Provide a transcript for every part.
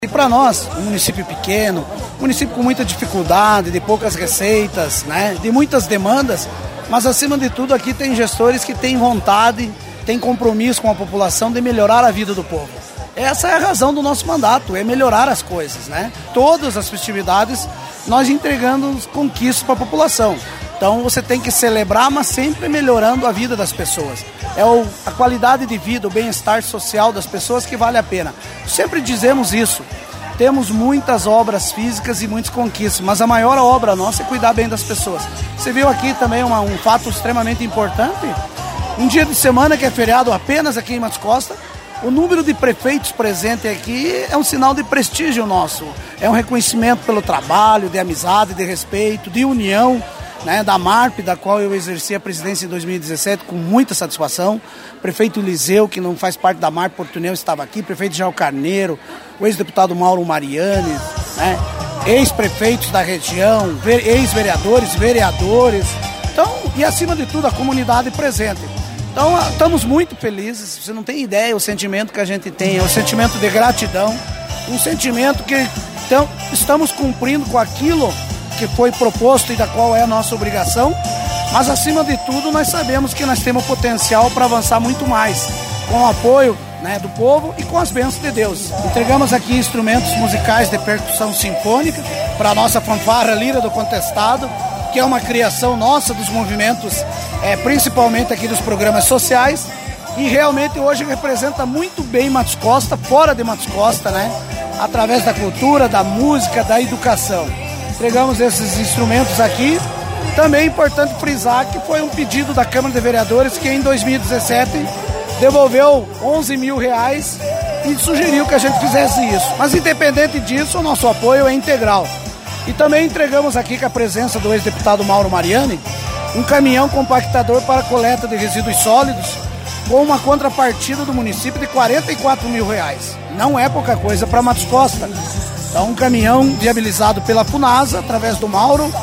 E para nós, um município pequeno, um município com muita dificuldade, de poucas receitas, né, de muitas demandas, mas acima de tudo aqui tem gestores que têm vontade, têm compromisso com a população de melhorar a vida do povo. Essa é a razão do nosso mandato, é melhorar as coisas, né? Todas as festividades nós entregando conquistas para a população. Então você tem que celebrar, mas sempre melhorando a vida das pessoas. É a qualidade de vida, o bem-estar social das pessoas que vale a pena. Sempre dizemos isso. Temos muitas obras físicas e muitas conquistas, mas a maior obra nossa é cuidar bem das pessoas. Você viu aqui também um fato extremamente importante. Um dia de semana que é feriado apenas aqui em Matos Costa, o número de prefeitos presentes aqui é um sinal de prestígio nosso. É um reconhecimento pelo trabalho, de amizade, de respeito, de união, né, da MARP, da qual eu exerci a presidência em 2017 com muita satisfação. Prefeito Eliseu, que não faz parte da MARP Porto União, estava aqui. Prefeito Jair Carneiro, o ex-deputado Mauro Mariani, né, ex-prefeitos da região, ex-vereadores, vereadores. Então, e acima de tudo, a comunidade presente. Então, estamos muito felizes. Você não tem ideia o sentimento que a gente tem, é o sentimento de gratidão, um sentimento que estamos cumprindo com aquilo que foi proposto e da qual é a nossa obrigação, mas acima de tudo nós sabemos que nós temos potencial para avançar muito mais, com o apoio, né, do povo e com as bênçãos de Deus. Entregamos aqui instrumentos musicais de percussão sinfônica para a nossa fanfarra Lira do Contestado, que é uma criação nossa dos movimentos, principalmente aqui dos programas sociais, e realmente hoje representa muito bem Matos Costa, fora de Matos Costa, né, através da cultura, da música, da educação. Entregamos esses instrumentos aqui. Também é importante frisar que foi um pedido da Câmara de Vereadores que em 2017 devolveu R$11 mil e sugeriu que a gente fizesse isso. Mas independente disso, o nosso apoio é integral. E também entregamos aqui, com a presença do ex-deputado Mauro Mariani, um caminhão compactador para coleta de resíduos sólidos com uma contrapartida do município de R$44 mil. Não é pouca coisa para Matos Costa. Então, um caminhão viabilizado pela FUNASA, através do Mauro,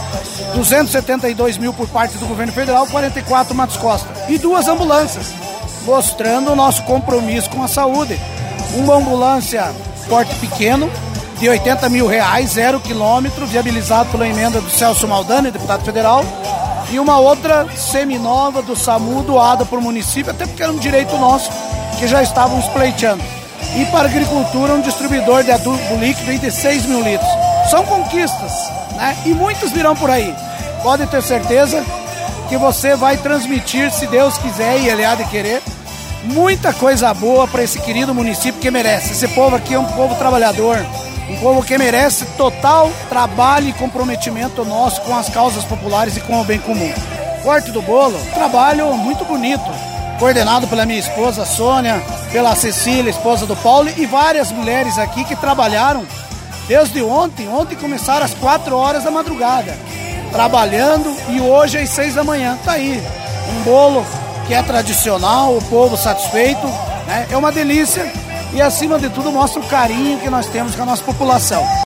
272 mil por parte do governo federal, 44 Matos Costa. E 2 ambulâncias, mostrando o nosso compromisso com a saúde. Uma ambulância porte pequeno, de R$80 mil, 0 quilômetro, viabilizado pela emenda do Celso Maldani, deputado federal, e uma outra seminova do SAMU, doada por município, até porque era um direito nosso, que já estávamos pleiteando. E para a agricultura, um distribuidor de adubo líquido de 6 mil litros. São conquistas, né? E muitas virão por aí. Pode ter certeza que você vai transmitir, se Deus quiser e Ele há de querer, muita coisa boa para esse querido município que merece. Esse povo aqui é um povo trabalhador, um povo que merece total trabalho e comprometimento nosso com as causas populares e com o bem comum. Corte do bolo, trabalho muito bonito, coordenado pela minha esposa Sônia, pela Cecília, esposa do Paulo, e várias mulheres aqui que trabalharam desde ontem. Ontem começaram às 4 horas da madrugada, trabalhando, e hoje às 6 da manhã. Tá aí, um bolo que é tradicional, o povo satisfeito, né? É uma delícia e acima de tudo mostra o carinho que nós temos com a nossa população.